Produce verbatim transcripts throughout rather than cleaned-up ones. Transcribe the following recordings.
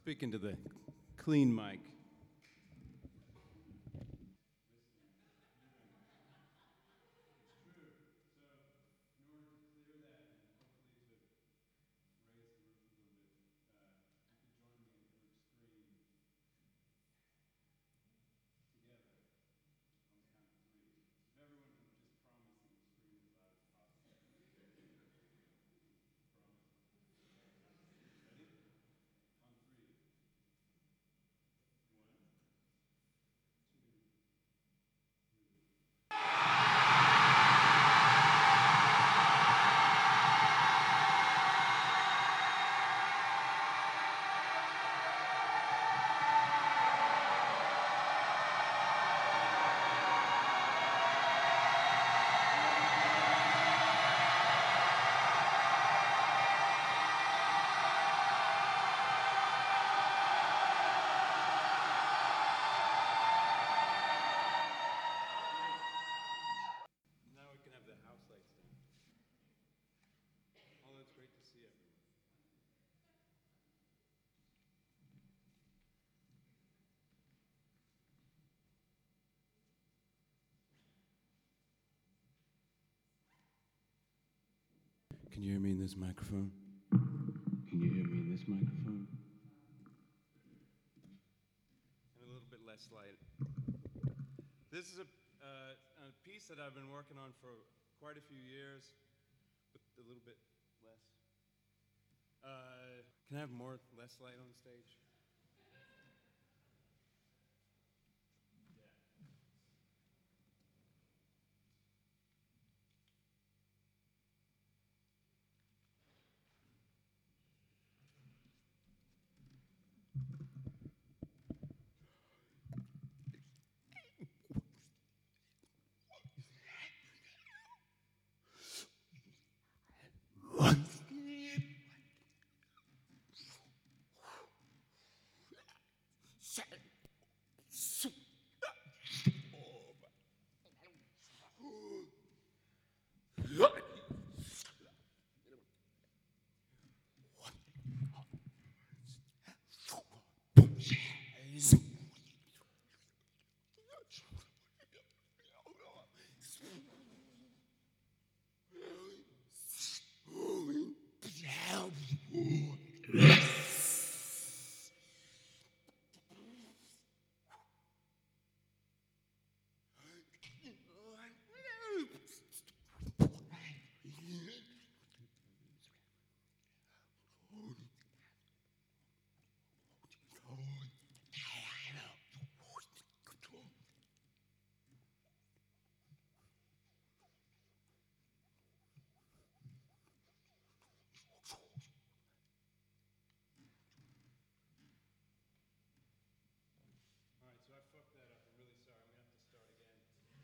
speaking to the clean mic. Now we can have the house lights down. Although it's great to see everyone. Can you hear me in this microphone? Can you hear me in this microphone? And a little bit less light. This is a, uh, a piece that I've been working on for quite a few years, but a little bit less. Uh, can I have more, less light on stage? So I fucked that up. I'm really sorry. I'm going to have to start again.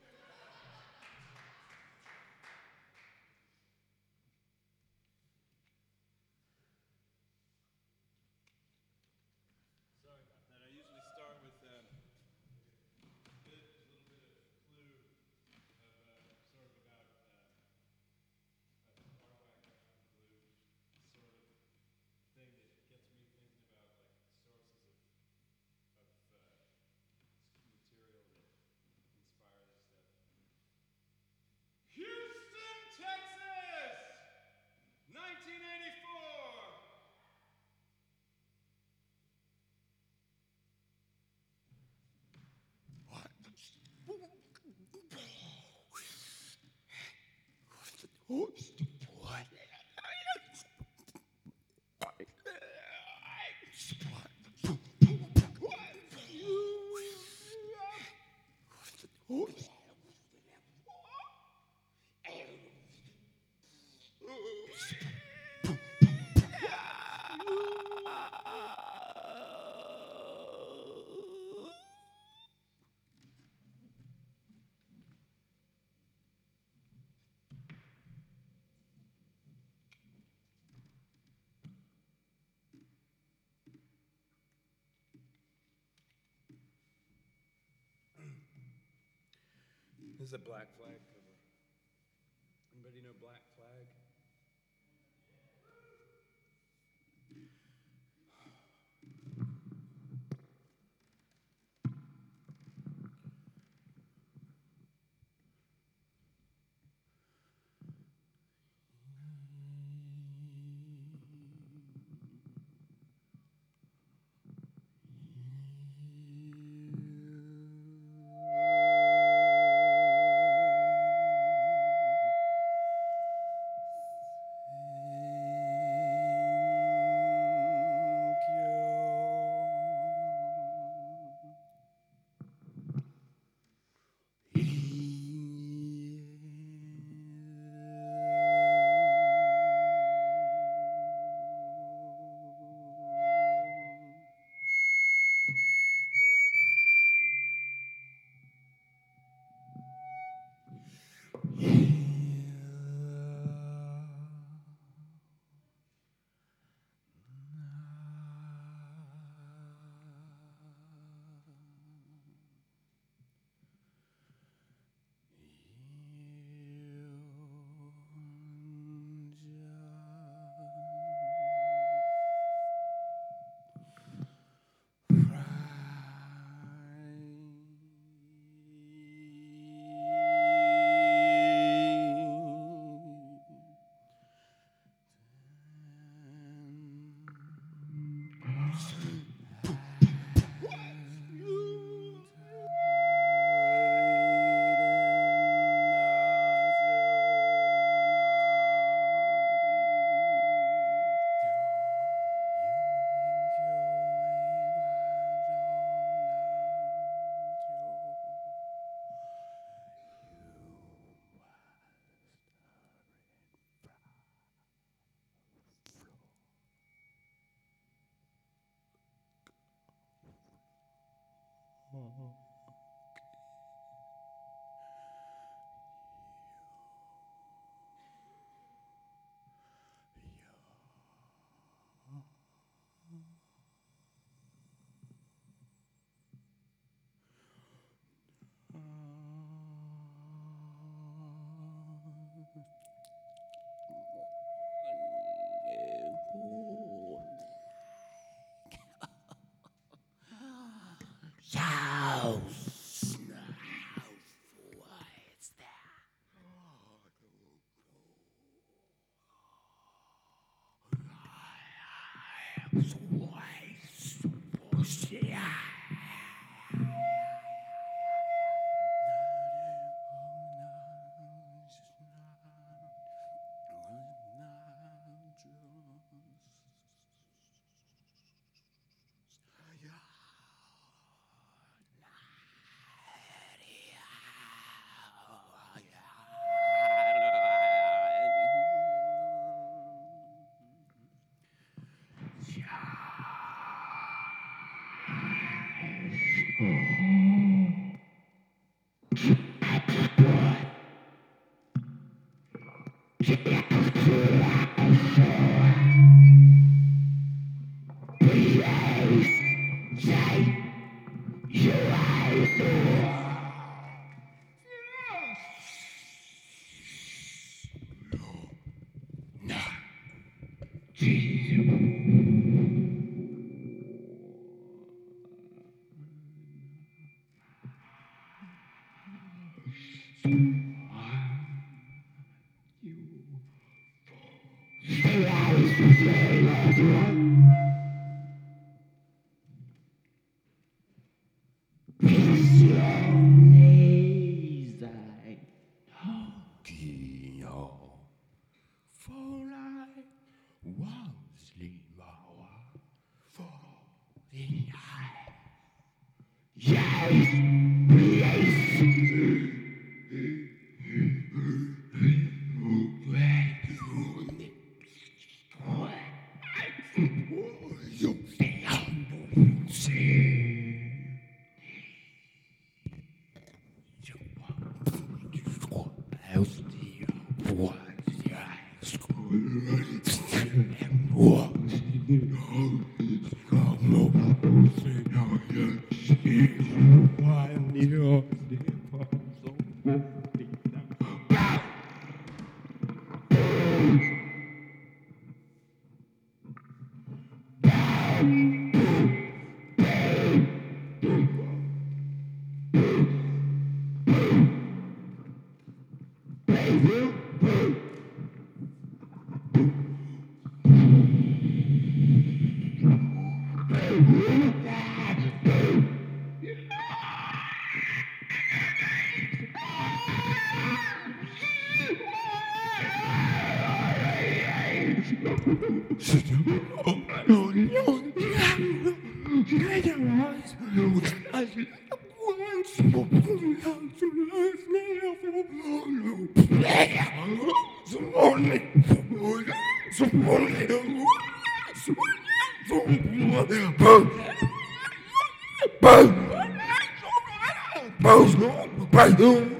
Sorry about that. I usually start with um, a, bit, a little bit of clue of uh, sort of about uh, a artifact from blue, sort of thing that gets me thinking about like sources of of uh, material that inspire this stuff. Houston, Texas, nineteen eighty-four. What's the boy? This is a Black Flag cover. Anybody know Black Flag? Boom!